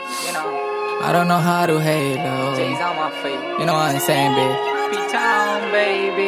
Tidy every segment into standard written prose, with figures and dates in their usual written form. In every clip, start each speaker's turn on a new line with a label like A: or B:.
A: You know,
B: I don't know how to halo.
A: J's on my feet.
B: You know what I'm saying, bitch?
A: P-Town, baby.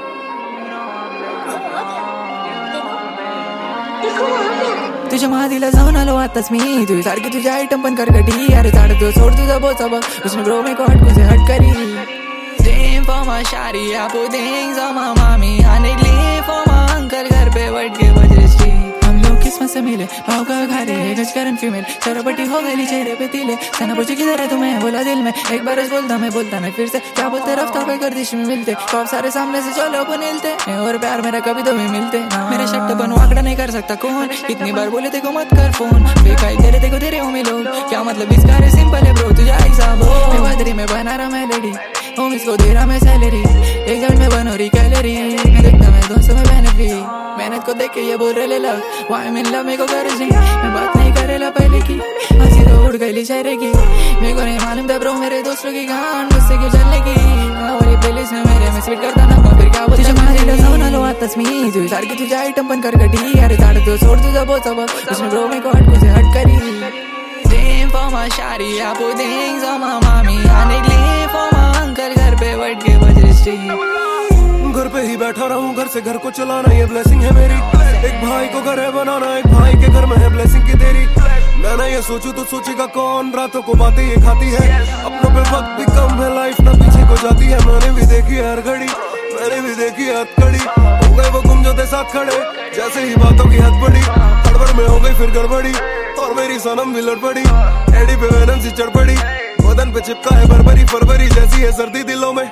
B: तुझ्या मादीला जाऊन आलो आताच मी तुझी सारखी तुझी item पण करकटी अरे चाडतो सोड तुझा बोचा बघ उसने ब्रो में को हटको से हट करी Dream for my shawty, I put things on my mommy I need leave for my uncle घर पे बैठ के बज रही स्ट्रीट हम लोग किस्मत से मिले भाव का घारे गज करन फीमेल चरपटी हो गई चेहरे पे तिले सना पूछे किधर है तुम्हें बोला दिल में एक बार बोलता मैं बोलता नहीं फिर से क्या बोलते रफ्ता पे गर्दिश में मिलते खूब सारे सामने से चलो अपन हिलते और प्यार मेरा कभी तो भी मिलते मेरा शब्द बन वाकड़ा नहीं कर सकता कौन कितनी बार बोले तेको मत कर फोन बेकाई तेरे तेको तेरे हो मिलो क्या मतलब इसका रे सिंपल है ब्रो तुझा हिसाब हो मैं बदरी में बना रहा मेलोडी होम इसको दे रहा मैं सैलरी एक जड़ में बनो रही कैलरी मैं देखता मैं दोस्तों में बेनिफिट मेहनत को देख के ये बोल रहे लग वाई मिल ला मेरे को कर जी मैं बात नहीं करेला पहले की हंसी तो उड़ गई शहरे की मेरे को नहीं मालूम था ब्रो मेरे दोस्तों की कहान मुझसे क्यों चलने की और ये प्लेलिस्ट में मेरे में स्वीट करता ना फिर क्या बोलते तुझे मारीला जाऊन आलो आताच मी तुझी सारखी तुझी आयटम पण करकटी अरे चाडतो सोड तुझा बोचा बघ उसने ब्रो में को हटको से हट करी Dream for my shawty, I put things on my mommy I need leave for my uncle घर पे बैठ के बज रही स्ट्रीट
C: घर पे ही बैठा रहूं घर से घर को चलाना ये ब्लेसिंग है मेरी एक भाई को घर है बनाना एक भाई के घर में है ब्लेसिंग की तेरी मैं ना ये सोचूं तो सोचेगा कौन रातों को बातें ये खाती है अपनों पे वक्त भी कम है लाइफ ना पीछे को जाती है मैंने भी देखी हर घड़ी मैंने भी देखी हथकड़ी हो गए वो गुम जो थे साथ खड़े जैसे ही बातों की हद बड़ी हड़बड़ में हो गई फिर गड़बड़ी और मेरी सनम भी लड़ पड़ी एडी पे वैनम सी चढ़ पड़ी बदन पे चिपका है बरबरी फरवरी जैसी है सर्दी दिलों में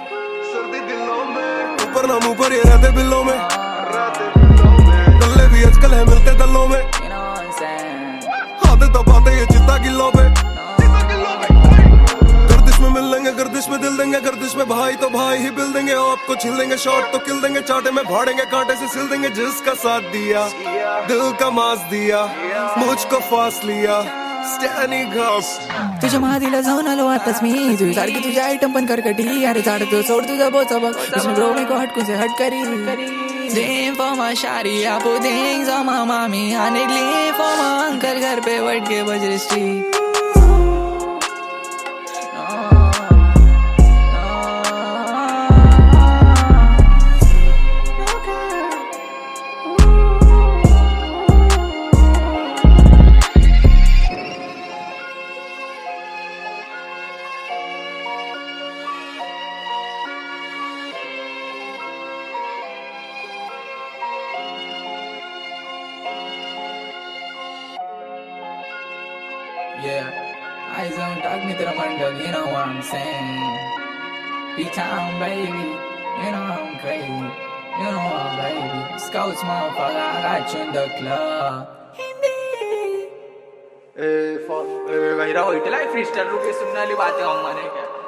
C: ऊपर नाम ऊपर ये रहते बिल्लों में गल्ले भी आजकल है मिलते दलों में आते दबाते ये चित्ता किलों पे गर्दिश में मिल लेंगे गर्दिश में दिल देंगे गर्दिश में भाई तो भाई ही बिल देंगे आपको छिल देंगे शॉट तो किल देंगे चाटे में भाड़ेंगे कांटे से सिल देंगे जिसका साथ दिया दिल का मास दिया मुझको फास लिया
B: तुझ्या मादीला जाऊन आलो आताच मी तुझी सारखी तुझी आयटम पण करकटी अरे चाडतो सोड तुझा बोचा बघ उसने ब्रो में को हटको से हट करी Dream for my shawty, I put things on my mommy I need leave for my uncle घर पे बैठ के बज रही street Yeah, eyes on talk mitra mandal, you know what I'm saying. P-Town, baby, you know I'm crazy. You know what, baby. Scouts, motherfucker, I got you in the club.
A: गहिरा होइटला freestyle रुके सुनने वाली बातें हम माने क्या